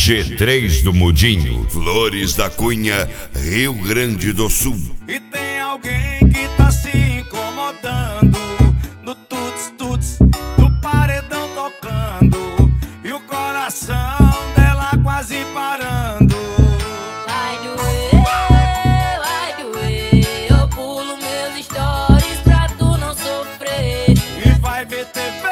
G3 do Mudinho, Flores da Cunha, Rio Grande do Sul. E tem alguém que tá se incomodando no tuts-tuts do paredão tocando e o coração dela quase parando. Vai doer, eu pulo meus stories pra tu não sofrer. E vai ver TV,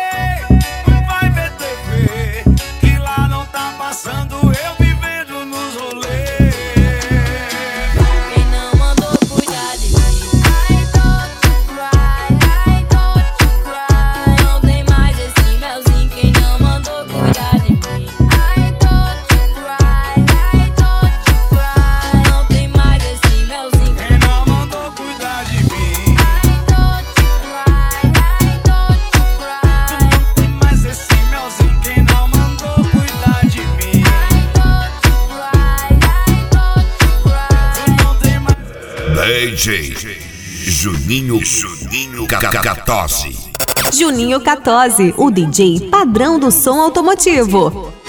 que lá não tá passando eu vivendo nos rolês. Quem não mandou cuidar de mim, I don't cry. Não tem mais esse melzinho. Quem não mandou cuidar de mim, I don't cry. Não tem mais esse melzinho. Quem não mandou cuidar de mim, I don't cry. mas esse melzinho. Quem não mandou cuidar de mim, não tem mais. DJ Juninho Catose. Juninho Catose, o DJ padrão do som automotivo.